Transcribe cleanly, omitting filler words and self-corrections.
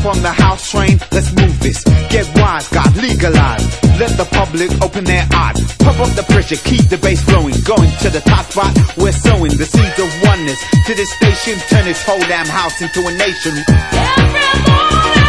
from the house train, let's move this. Get wise, God, legalize. Let the public open their eyes. Pump up the pressure, keep the bass flowing. Going to the top spot, we're sowing the seeds of oneness. To this station, turn this whole damn house into a nation. Every morning